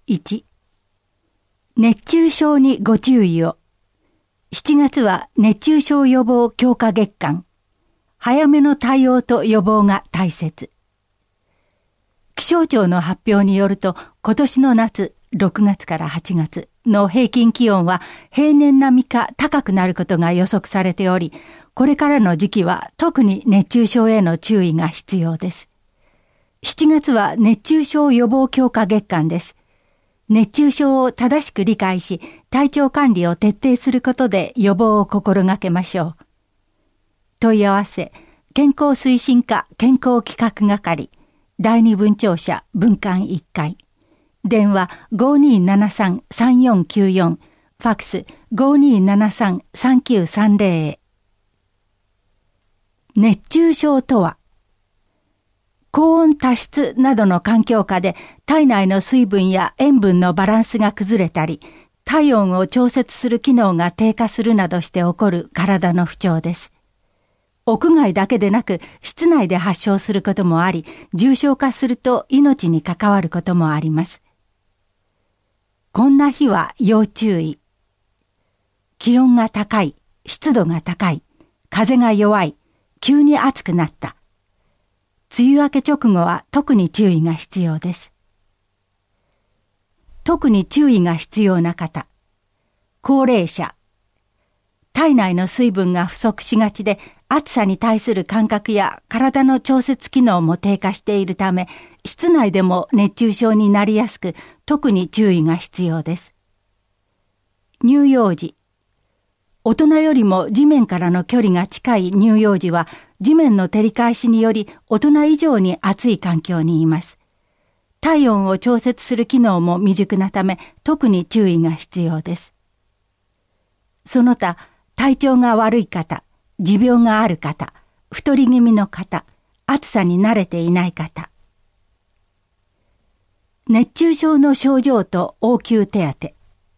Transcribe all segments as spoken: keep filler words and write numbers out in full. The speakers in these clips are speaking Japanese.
いち、熱中症にご注意を。しちがつは熱中症予防強化月間。早めの対応と予防が大切。気象庁の発表によると、今年の夏、ろくがつからはちがつの平均気温は平年並みか高くなることが予測されており、これからの時期は特に熱中症への注意が必要です。しちがつは熱中症予防強化月間です。熱中症を正しく理解し、体調管理を徹底することで予防を心がけましょう。問い合わせ、健康推進課健康企画係、だいに分庁舎分館いっかい。電話 ごにーななさんさんよんきゅうよん、ファックス ごにーななさんさんきゅうさんぜろ へ。熱中症とは、高温多湿などの環境下で体内の水分や塩分のバランスが崩れたり、体温を調節する機能が低下するなどして起こる体の不調です。屋外だけでなく室内で発症することもあり、重症化すると命に関わることもあります。こんな日は要注意。気温が高い、湿度が高い、風が弱い、急に暑くなった。梅雨明け直後は特に注意が必要です。特に注意が必要な方。高齢者。体内の水分が不足しがちで、暑さに対する感覚や体の調節機能も低下しているため、室内でも熱中症になりやすく、特に注意が必要です。乳幼児。大人よりも地面からの距離が近い乳幼児は、地面の照り返しにより大人以上に暑い環境にいます。体温を調節する機能も未熟なため、特に注意が必要です。その他、体調が悪い方、持病がある方、太り気味の方、暑さに慣れていない方。熱中症の症状と応急手当。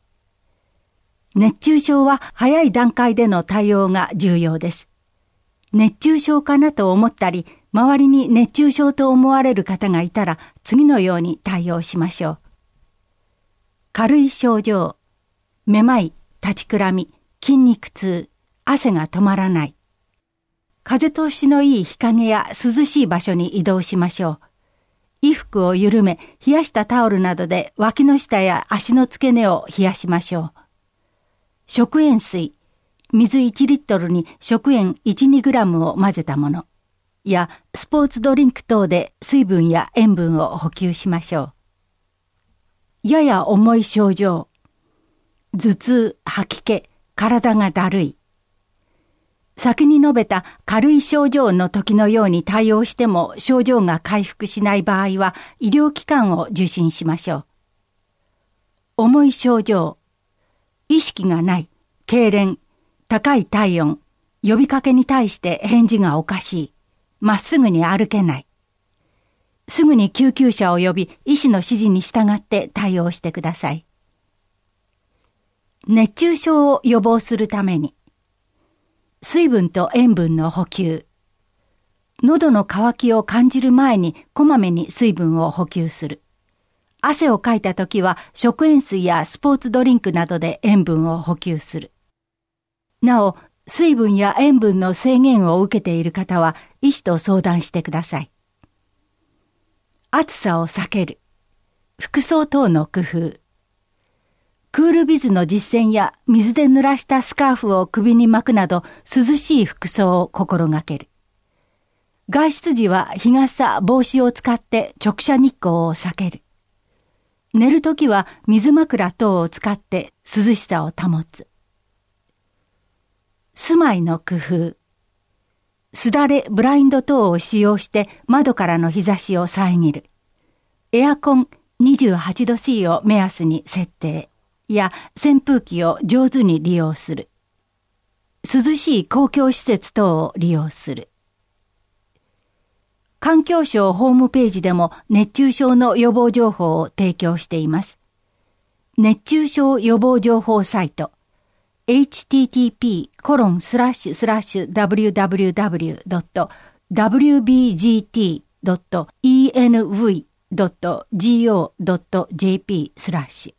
熱中症は早い段階での対応が重要です。熱中症かなと思ったり、周りに熱中症と思われる方がいたら、次のように対応しましょう。軽い症状、めまい、立ちくらみ、筋肉痛、汗が止まらない。風通しのいい日陰や涼しい場所に移動しましょう。衣服を緩め、冷やしたタオルなどで脇の下や足の付け根を冷やしましょう。食塩水、水いちリットルに食塩いち、にグラムを混ぜたものやスポーツドリンク等で水分や塩分を補給しましょう。やや重い症状、頭痛、吐き気、体がだるい。先に述べた軽い症状の時のように対応しても症状が回復しない場合は医療機関を受診しましょう。重い症状、意識がない、痙攣、高い体温、呼びかけに対して返事がおかしい、まっすぐに歩けない。すぐに救急車を呼び、医師の指示に従って対応してください。熱中症を予防するために、水分と塩分の補給。喉の渇きを感じる前にこまめに水分を補給する。汗をかいたときは食塩水やスポーツドリンクなどで塩分を補給する。なお、水分や塩分の制限を受けている方は医師と相談してください。暑さを避ける。服装等の工夫。クールビズの実践や水で濡らしたスカーフを首に巻くなど涼しい服装を心がける。外出時は日傘、帽子を使って直射日光を避ける。寝るときは水枕等を使って涼しさを保つ。住まいの工夫。すだれ、ブラインド等を使用して窓からの日差しを遮る。エアコン にじゅうはちど C を目安に設定や扇風機を上手に利用する。涼しい公共施設等を利用する。環境省ホームページでも熱中症の予防情報を提供しています。熱中症予防情報サイト エイチティーティーピーコロンスラッシュスラッシュダブリューダブリューダブリュードットダブリュービージーティードットイーエヌブイドットジーオードットジェーピー スラッシュ。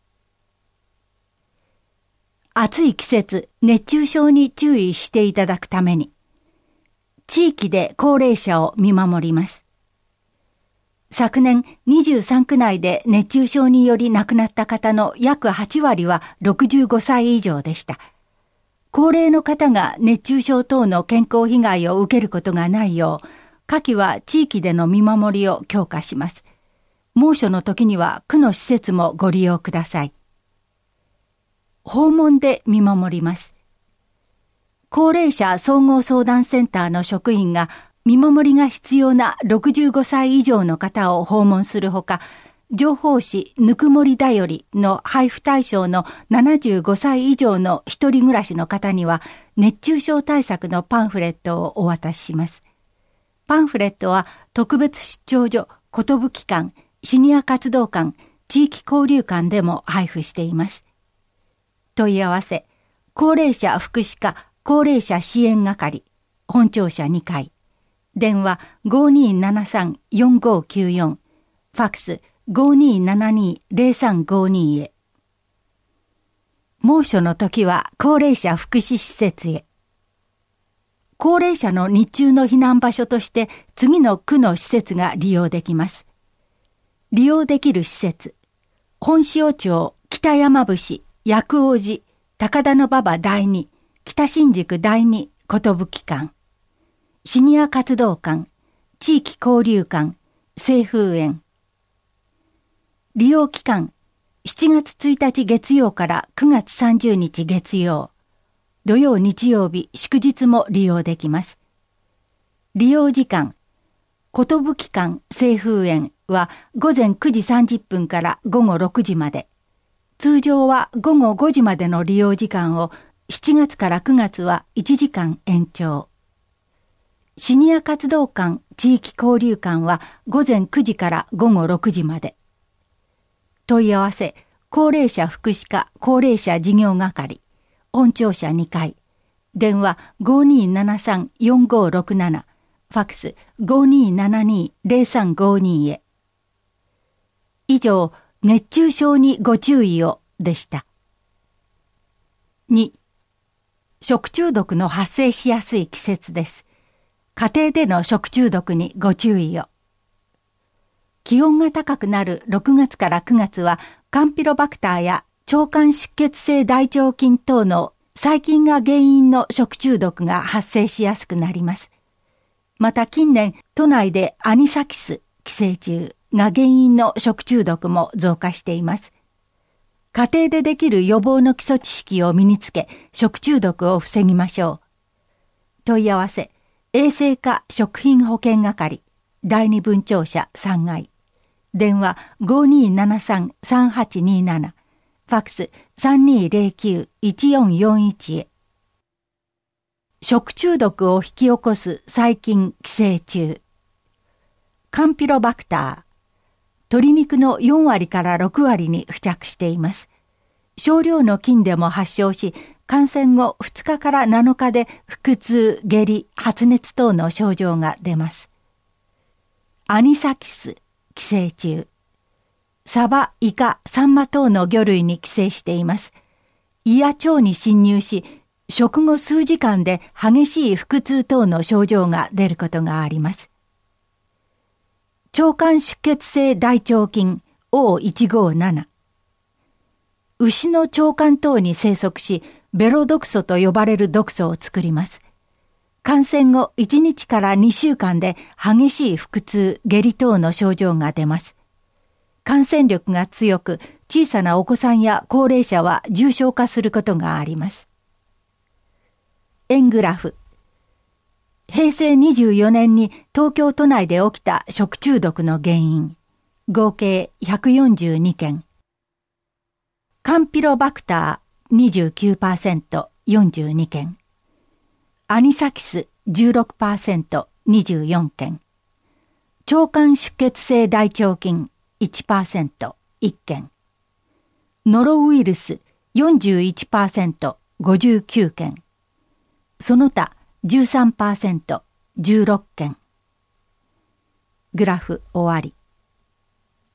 暑い季節、熱中症に注意していただくために、地域で高齢者を見守ります。昨年にじゅうさんく内で熱中症により亡くなった方の約はちわりはろくじゅうごさい以上でした。高齢の方が熱中症等の健康被害を受けることがないよう、下記は地域での見守りを強化します。猛暑の時には区の施設もご利用ください。訪問で見守ります。高齢者総合相談センターの職員が見守りが必要なろくじゅうごさい以上の方を訪問するほか、情報誌ぬくもりだよりの配布対象のななじゅうごさい以上の一人暮らしの方には熱中症対策のパンフレットをお渡しします。パンフレットは特別出張所、寿館、シニア活動館、地域交流館でも配布しています。問い合わせ、高齢者福祉課高齢者支援係、本庁舎にかい、電話 ごにーななさんよんごきゅうよん、ファックス ごにーななにーぜろさんごにー へ。猛暑の時は高齢者福祉施設へ。高齢者の日中の避難場所として次の区の施設が利用できます。利用できる施設、本塩町、北山伏、薬王寺、高田馬場第二、北新宿第二、寿館、シニア活動館、地域交流館、清風園。利用期間、しちがつついたち月曜からくがつさんじゅうにち月曜、土曜日曜日祝日も利用できます。利用時間、寿館清風園はごぜんくじさんじゅっぷんからごごろくじまで、通常はごごごじまでの利用時間をしちがつからくがつはいちじかん延長。シニア活動館地域交流館はごぜんくじからごごろくじまで。問い合わせ、高齢者福祉課高齢者事業係、本庁舎にかい、電話 ごにーななさんよんごろくなな、ファックス ごにーななにーぜろさんごにー へ。以上、熱中症にご注意をでした。に、食中毒の発生しやすい季節です。家庭での食中毒にご注意を。気温が高くなるろくがつからくがつはカンピロバクターや腸管出血性大腸菌等の細菌が原因の食中毒が発生しやすくなります。また近年都内でアニサキス寄生虫が原因の食中毒も増加しています。家庭でできる予防の基礎知識を身につけ食中毒を防ぎましょう。問い合わせ、衛生課食品保健係第二分庁舎さんがい、電話 ごにーななさんさんはちにーなな、ファックス さんにーぜろきゅういちよんよんいち へ。食中毒を引き起こす細菌寄生虫、カンピロバクター、鶏肉のよんわりからろくわりに付着しています。少量の菌でも発症し、感染後ふつかからなのかで腹痛、下痢、発熱等の症状が出ます。アニサキス、寄生虫。サバ、イカ、サンマ等の魚類に寄生しています。胃や腸に侵入し、食後数時間で激しい腹痛等の症状が出ることがあります。腸管出血性大腸菌 オーいちごなな。牛の腸管等に生息し、ベロ毒素と呼ばれる毒素を作ります。感染後いちにちからにしゅうかんで激しい腹痛、下痢等の症状が出ます。感染力が強く、小さなお子さんや高齢者は重症化することがあります。円グラフ。へいせいにじゅうよねんに東京都内で起きた食中毒の原因、合計ひゃくよんじゅうにけん。カンピロバクター にじゅうきゅうパーセント、よんじゅうにけん。アニサキス じゅうろくパーセント、にじゅうよんけん。腸管出血性大腸菌 いちパーセント、いっけん。ノロウイルス よんじゅういちパーセント、ごじゅうきゅうけん。その他 じゅうさんパーセント、じゅうろっけん。グラフ終わり。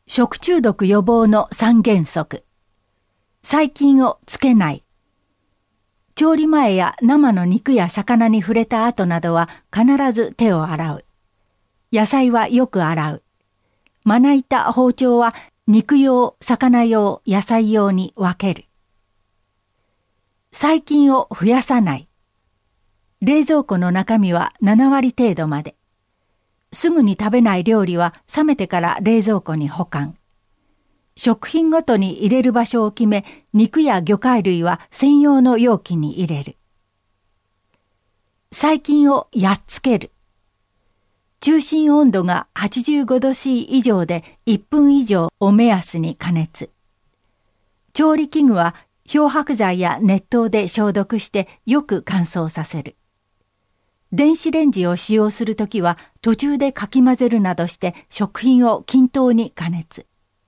食中毒予防の三原則。細菌をつけない。調理前や生の肉や魚に触れた後などは必ず手を洗う。野菜はよく洗う。まな板、包丁は肉用、魚用、野菜用に分ける。細菌を増やさない。冷蔵庫の中身はななわり程度まで。すぐに食べない料理は冷めてから冷蔵庫に保管。食品ごとに入れる場所を決め、肉や魚介類は専用の容器に入れる。細菌をやっつける。中心温度がはちじゅうごど C 以上でいっぷん以上を目安に加熱。調理器具は漂白剤や熱湯で消毒してよく乾燥させる。電子レンジを使用するときは途中でかき混ぜるなどして食品を均等に加熱。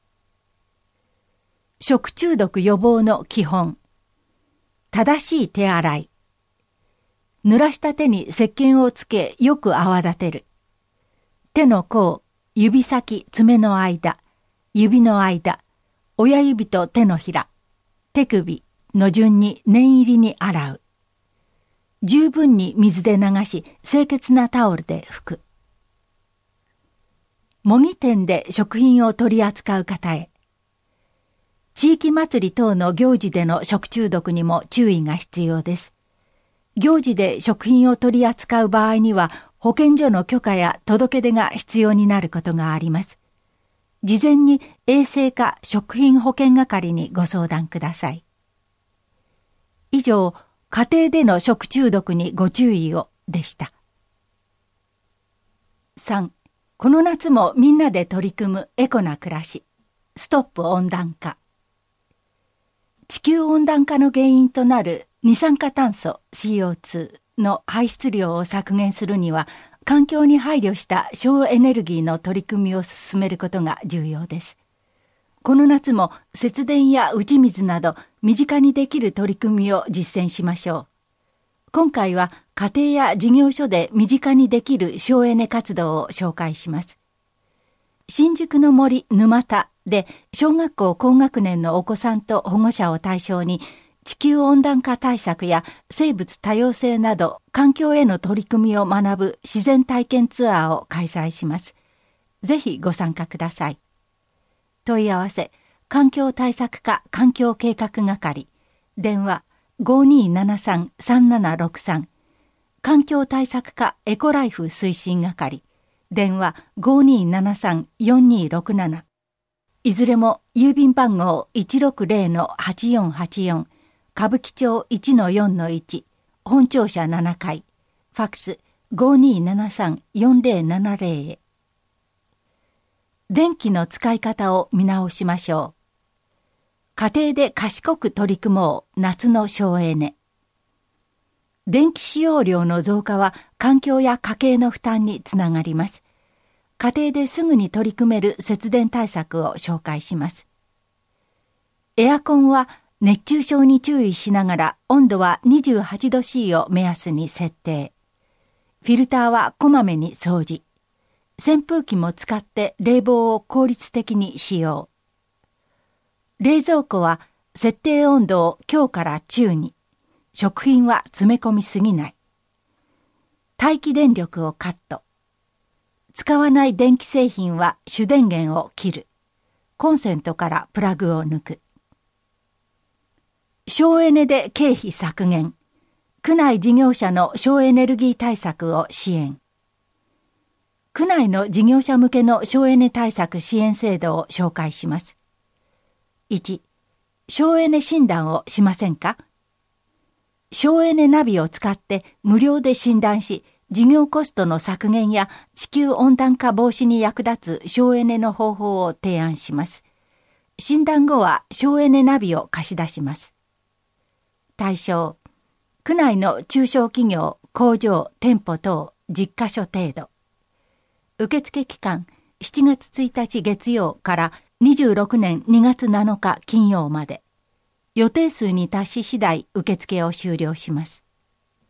食中毒予防の基本。正しい手洗い。濡らした手に石鹸をつけよく泡立てる。手の甲、指先、爪の間、指の間、親指と手のひら、手首の順に念入りに洗う。十分に水で流し、清潔なタオルで拭く。模擬店で食品を取り扱う方へ。地域祭り等の行事での食中毒にも注意が必要です。行事で食品を取り扱う場合には、保健所の許可や届け出が必要になることがあります。事前に衛生課食品保健係にご相談ください。以上、家庭での食中毒にご注意をでした。さん. この夏もみんなで取り組むエコな暮らし。ストップ温暖化。地球温暖化の原因となる二酸化炭素 シーオーツー の排出量を削減するには、環境に配慮した省エネルギーの取り組みを進めることが重要です。この夏も節電や打ち水など身近にできる取り組みを実践しましょう。今回は家庭や事業所で身近にできる省エネ活動を紹介します。新宿の森沼田で小学校高学年のお子さんと保護者を対象に地球温暖化対策や生物多様性など環境への取り組みを学ぶ自然体験ツアーを開催します。ぜひご参加ください。問い合わせ、環境対策課環境計画係、電話 ごにーななさんさんななろくさん、環境対策課エコライフ推進係、電話 ごにーななさんよんにーろくなな、いずれも郵便番号 いちろくぜろのはちよんはちよん、歌舞伎町 いちのよんのいち、本庁舎ななかい、ファックス ごにーななさんよんぜろななぜろ へ。電気の使い方を見直しましょう。家庭で賢く取り組もう夏の省エネ。電気使用量の増加は環境や家計の負担につながります。家庭ですぐに取り組める節電対策を紹介します。エアコンは熱中症に注意しながら温度はにじゅうはちど C を目安に設定。フィルターはこまめに掃除。扇風機も使って冷房を効率的に使用。冷蔵庫は設定温度を強から中に。食品は詰め込みすぎない。待機電力をカット。使わない電気製品は主電源を切る。コンセントからプラグを抜く。省エネで経費削減。区内事業者の省エネルギー対策を支援。区内の事業者向けの省エネ対策支援制度を紹介します。いち. 省エネ診断をしませんか？省エネナビを使って無料で診断し、事業コストの削減や地球温暖化防止に役立つ省エネの方法を提案します。診断後は省エネナビを貸し出します。対象、区内の中小企業、工場、店舗等じゅっかしょ程度。受付期間しちがつついたち月曜からにじゅうろくねんにがつなのか金曜まで。予定数に達し次第受付を終了します。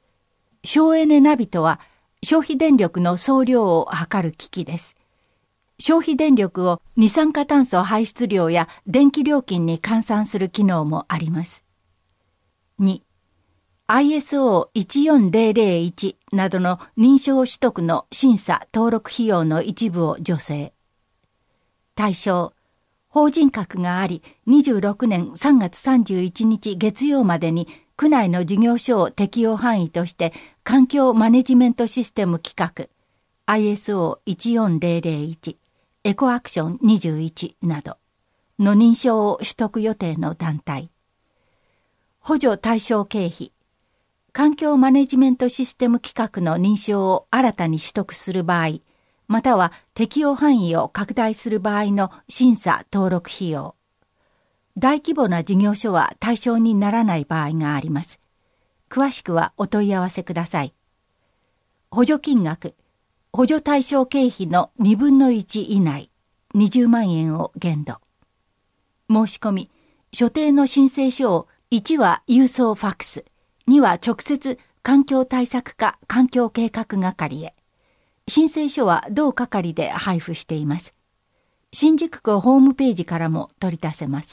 省エネナビとは消費電力の総量を測る機器です。 消費電力を二酸化炭素排出量や電気料金に換算する機能もあります。に、アイエスオーいちよんゼロゼロいち などの認証取得の審査登録費用の一部を助成。対象、法人格があり、にじゅうろくねんさんがつさんじゅういちにち月曜までに区内の事業所を適用範囲として環境マネジメントシステム規格 アイエスオーいちよんゼロゼロいち、エコアクションにじゅういちなどの認証を取得予定の団体。補助対象経費、環境マネジメントシステム規格の認証を新たに取得する場合、または適用範囲を拡大する場合の審査登録費用。大規模な事業所は対象にならない場合があります。詳しくはお問い合わせください。補助金額、補助対象経費のにぶんのいち以内、にじゅうまんえんを限度。申し込み、所定の申請書をいちは郵送ファックス、には直接環境対策課環境計画係へ。申請書は同係で配布しています。新宿区ホームページからも取り出せます。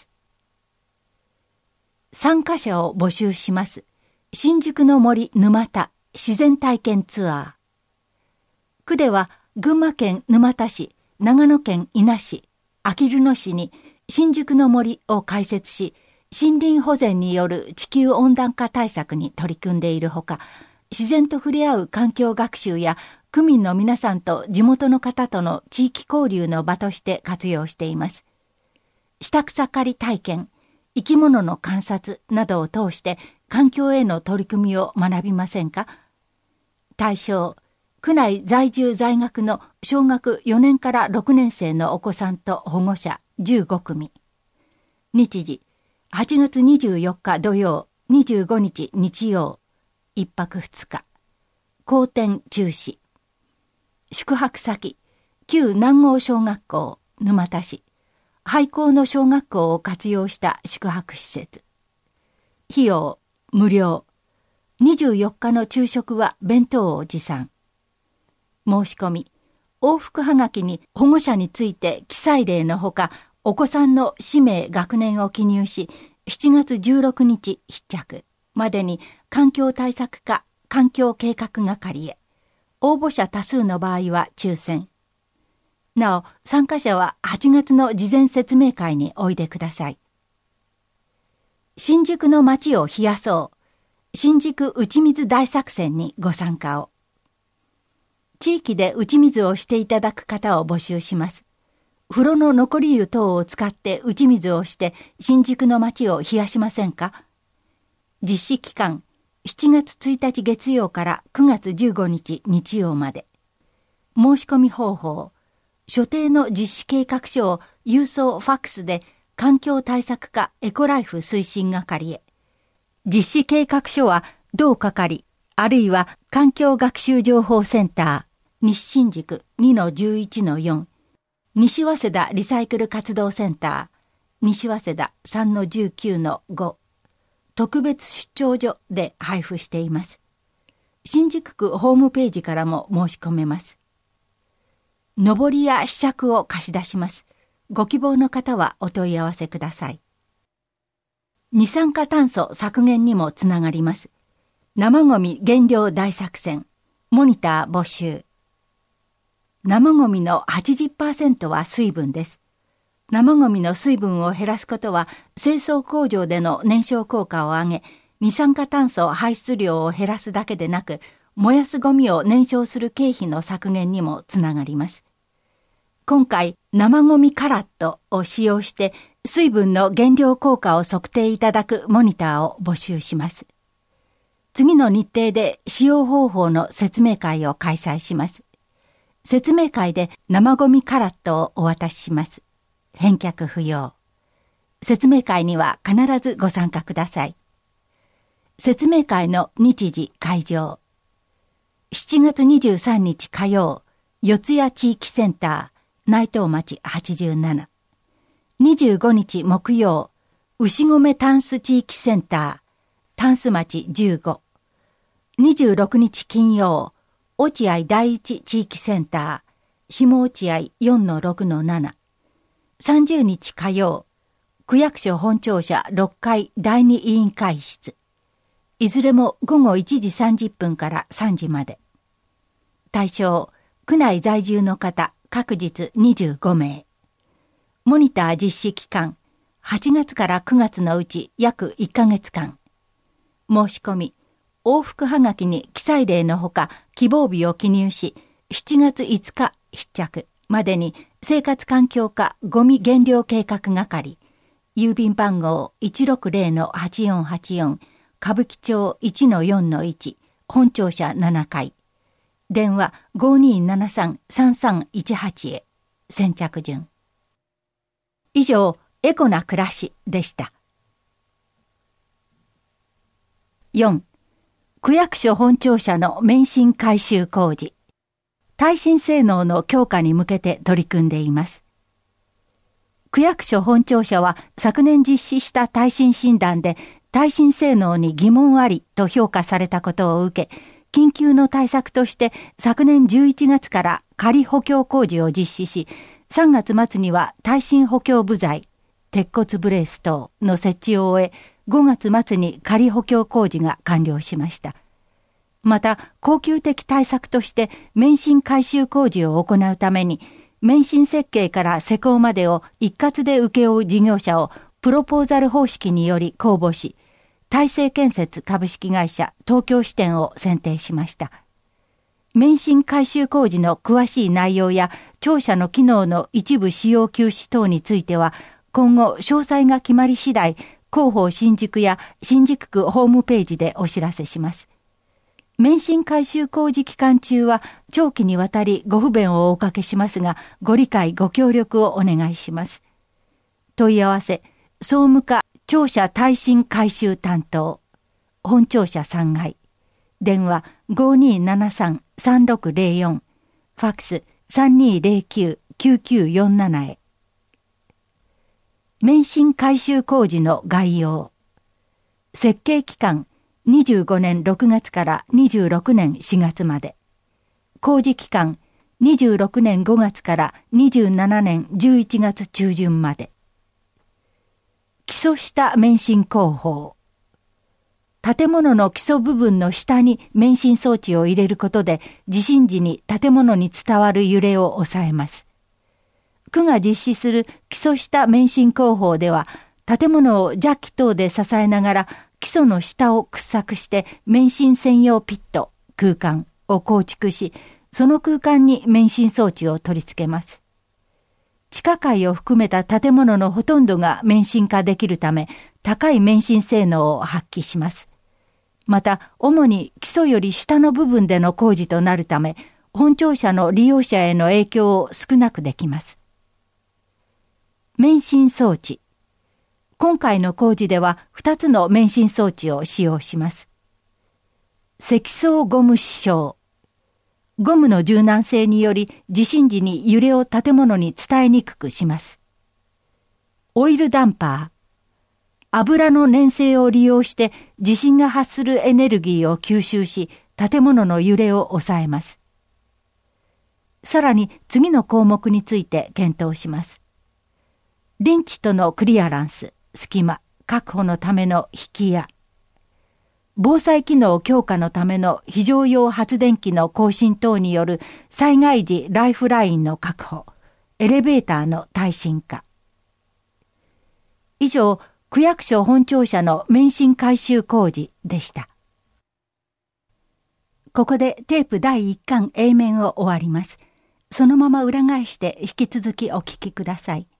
参加者を募集します。新宿の森沼田自然体験ツアー。区では群馬県沼田市、長野県伊那市、あきる野市に新宿の森を開設し、森林保全による地球温暖化対策に取り組んでいるほか、自然と触れ合う環境学習や区民の皆さんと地元の方との地域交流の場として活用しています。下草刈り体験、生き物の観察などを通して環境への取り組みを学びませんか？対象、区内在住在学の小学よねんからろくねん生のお子さんと保護者じゅうごくみ。日時、はちがつにじゅうよっか土曜、にじゅうごにち日曜、いっぱくふつか。後転中止。宿泊先、旧南郷小学校、沼田市。廃校の小学校を活用した宿泊施設。費用、無料。にじゅうよっかの昼食は弁当を持参。申し込み、往復はがきに保護者について記載例のほか、お子さんの氏名学年を記入し、しちがつじゅうろくにち必着までに環境対策課環境計画係へ。応募者多数の場合は抽選。なお、参加者ははちがつの事前説明会においでください。新宿の街を冷やそう。新宿打ち水大作戦にご参加を。地域で打ち水をしていただく方を募集します。風呂の残り湯等を使って打ち水をして新宿の街を冷やしませんか？実施期間、しちがつついたち月曜からくがつじゅうごにち日曜まで。申し込み方法、所定の実施計画書を郵送ファックスで環境対策課エコライフ推進係へ。実施計画書は同係、あるいは環境学習情報センター、西新宿 にのじゅういちのよん、西早稲田リサイクル活動センター、西早稲田 さんのじゅうきゅうのご、特別出張所で配布しています。新宿区ホームページからも申し込めます。上りや試着を貸し出します。ご希望の方はお問い合わせください。二酸化炭素削減にもつながります。生ごみ減量大作戦、モニター募集。生ごみの はちじゅっパーセント は水分です。生ごみの水分を減らすことは清掃工場での燃焼効果を上げ、二酸化炭素排出量を減らすだけでなく、燃やすゴミを燃焼する経費の削減にもつながります。今回、生ごみカラットを使用して水分の減量効果を測定いただくモニターを募集します。次の日程で使用方法の説明会を開催します。説明会で生ごみカラットをお渡しします。返却不要。説明会には必ずご参加ください。説明会の日時会場。しちがつにじゅうさんにち火曜、四谷地域センター、内藤町はちじゅうなな。にじゅうごにち木曜、牛込タンス地域センター、タンス町じゅうご。にじゅうろくにち金曜、落合第一地域センター、 下落合 よんのろくのなな、さんじゅうにち火曜、区役所本庁舎ろっかいだいに委員会室。いずれもごごいちじさんじゅっぷんからさんじまで。対象、区内在住の方、各日にじゅうごめい。モニター実施期間、はちがつからくがつのうち約いっかげつかん。申し込み、往復はがきに記載例のほか希望日を記入し、しちがついつか必着までに生活環境課ゴミ減量計画係、郵便番号 いちろくぜろのはちよんはちよん、歌舞伎町 いちのよんのいち、本庁舎ななかい。電話 ごにーななさんさんさんいちはち へ。先着順。以上、エコな暮らしでした。よん. 区役所本庁舎の免震改修工事。耐震性能の強化に向けて取り組んでいます。区役所本庁舎は昨年実施した耐震診断で耐震性能に疑問ありと評価されたことを受け、緊急の対策として昨年じゅういちがつから仮補強工事を実施し、さんがつ末には耐震補強部材、鉄骨ブレース等の設置を終え、ごがつ末に仮補強工事が完了しました。また、恒久的対策として免震改修工事を行うために、免震設計から施工までを一括で請け負う事業者をプロポーザル方式により公募し、大成建設株式会社東京支店を選定しました。免震改修工事の詳しい内容や庁舎の機能の一部使用休止等については、今後詳細が決まり次第、広報新宿や新宿区ホームページでお知らせします。免震改修工事期間中は長期にわたりご不便をおかけしますが、ご理解ご協力をお願いします。問い合わせ、総務課庁舎耐震改修担当、本庁舎さんがい、電話 ごにーななさんさんろくぜろよん、ファックス さんにーぜろきゅうきゅうきゅうよんなな へ。免震改修工事の概要。設計期間にじゅうごねんろくがつからにじゅうろくねんしがつまで。工事期間にじゅうろくねんごがつからにじゅうななねんじゅういちがつちゅうじゅんまで。基礎下免震工法。建物の基礎部分の下に免震装置を入れることで地震時に建物に伝わる揺れを抑えます。区が実施する基礎下免震工法では、建物をジャッキ等で支えながら基礎の下を掘削して免震専用ピット、空間を構築し、その空間に免震装置を取り付けます。地下階を含めた建物のほとんどが免震化できるため、高い免震性能を発揮します。また、主に基礎より下の部分での工事となるため、本庁舎の利用者への影響を少なくできます。免震装置。今回の工事ではふたつの免震装置を使用します。積層ゴム支承。ゴムの柔軟性により地震時に揺れを建物に伝えにくくします。オイルダンパー。油の粘性を利用して地震が発するエネルギーを吸収し、建物の揺れを抑えます。さらに次の項目について検討します。臨地とのクリアランス、隙間、確保のための引き矢。防災機能強化のための非常用発電機の更新等による災害時ライフラインの確保、エレベーターの耐震化。以上、区役所本庁舎の免震改修工事でした。ここでテープだいいっかん A 面を終わります。そのまま裏返して引き続きお聞きください。